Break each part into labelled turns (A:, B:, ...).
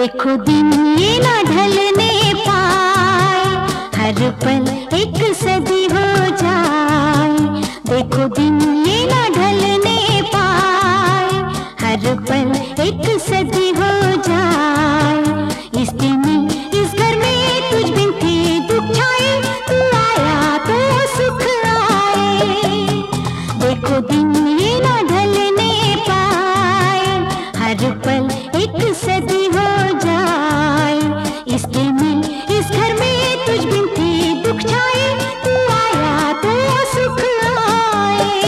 A: देखो दिन ये ना ढलने पाए, हर पल एक सदी हो जाए। देखो दिन ये ना ढलने पाए, हर पल एक सदी हो जाए। इस दिल में इस घर में तुझ बिन थे दुख छाए, तू आया तो सुख आए। देखो दिन ये ना ढलने पाए, हर पल एक सदी हो जाए। इस दिल में इस घर में तुझ बिन थे दुख छाए, तू आया तो सुख आए।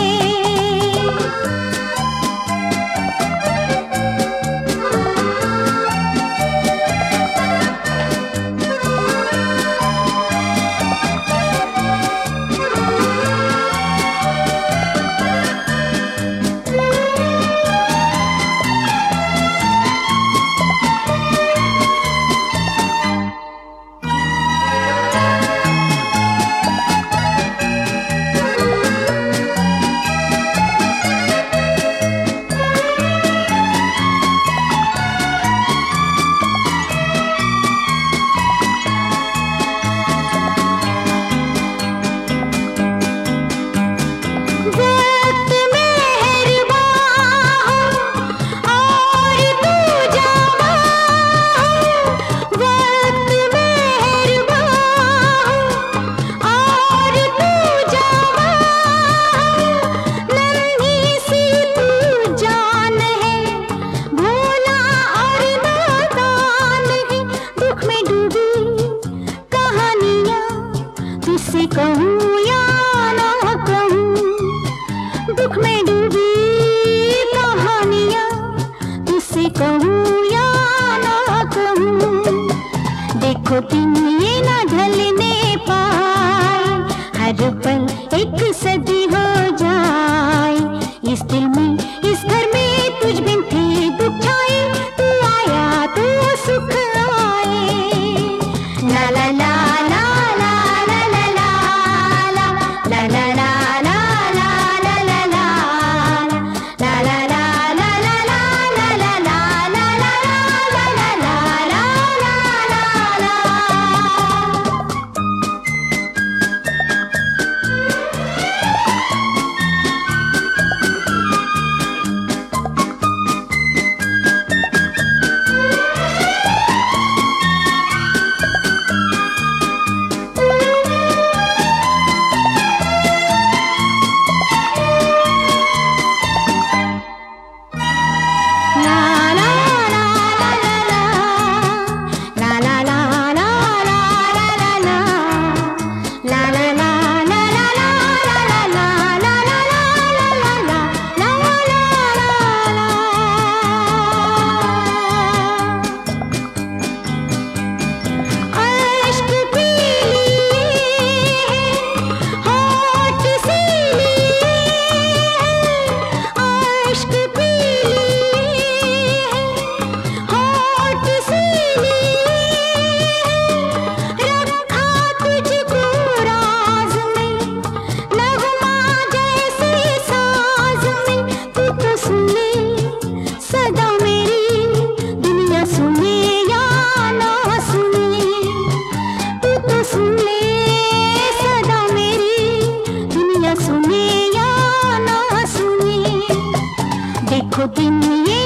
A: तुझसे कहूँ या ना कहूँ, दुख में डूबी कहानियाँ। तुझसे कहूँ या ना कहूँ, देखो दिन ये ना ढलने पाए, हर पल एक सदी हो जाए। इस दिल में इस घर में तुझ बिन थे दुख छाए, तू आया तो सुख आए। ला ला ला दिन ये